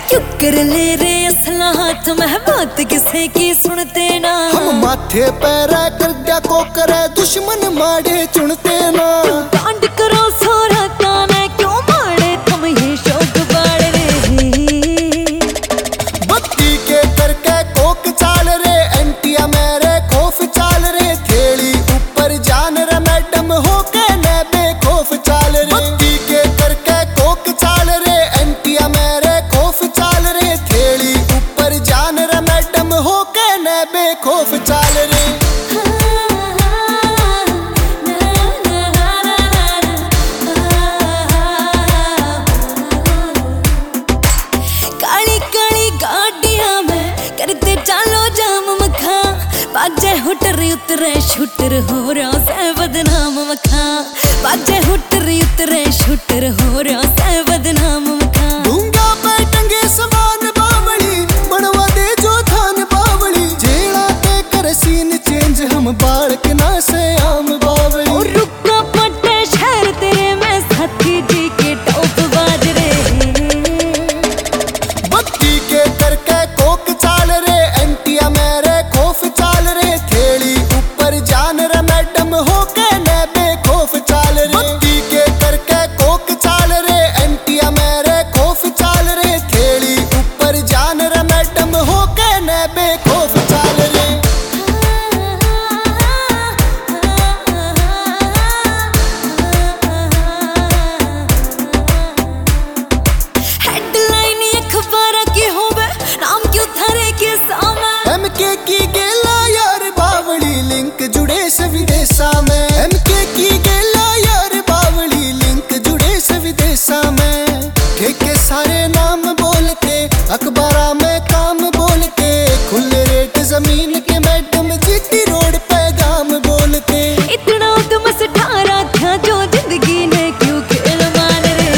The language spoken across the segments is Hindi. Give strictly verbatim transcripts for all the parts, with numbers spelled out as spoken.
क्यों कर ले रे असला हाथ में बात किसे की सुनते ना। हम माथे पैरा कर दिया को करे दुश्मन माड़े चुनते ना। कांड करो सोरा ताने क्यों माड़े तुम ये शौक बाड़े रे। बत्ती के करके कोक चाल रे एंटिया मेरे खौफ चाल रे। थेली ऊपर जान रे मैडम हो के ने बेखौफ चाल रे। बत्ती के करके कोक चाल रे एंटिया मेरे खौफ चाल रे। थेली ऊपर जान रे मैडम हो के ने बेखौफ चाल रे। बाजे हुटर उतरे शूटर हो रहा से बदनाम मखा। बाजे हुटर उतरे शूटर हो रहा से बदनाम मखा। दूंगा पे टंगे समान बावली बनवा दे जो थान बावली। जेड़ा के कर सीन चेंज हम बालक ना से आम बावली। और रुका पट्टे शहर तेरे में साथी जी के टॉप बाज रे। बत्ती के करके कोक चाल रे एंटिया मेरे खौफ चाल रे। थेली ऊपर जान रे मैडम हो के ने बेखौफ चाल रे। बत्ती के करके कोक चाल रे एंटिया मेरे खौफ चाल रे। थेली ऊपर जान रे मैडम हो के ने बेखौफ चाल रे। हेडलाइन अखबार की होवे नाम क्यों थारे के सामने। एमके की गेला यार बावली लिंक जुड़े से विदेशा में। एमके की गेला यार बावली लिंक जुड़े से विदेशा में। ठेके सारे नाम बोलते अखबारा में काम बोलते। खुले रेट जमीन के मैडम जीटी रोड पे गाम बोलते। इतना तुम से ठारा था जो जिंदगी ने क्यों खेल मान रे।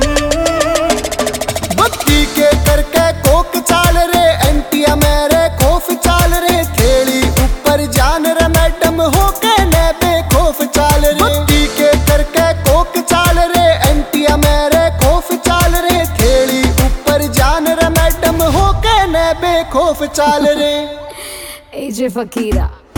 बत्ती के करके कोक चाल रे एंटिया मेरे खौफ चाल रे। थेली ऊपर जान रे मैडम हो के ने बेखौफ चाल रे। बत्ती के करके कोक चाल रे एंटिया मेरे खौफ चाल रे। थेली ऊपर जान रे मैडम हो के ने बेखौफ चाल रे। ए जे फकीरा।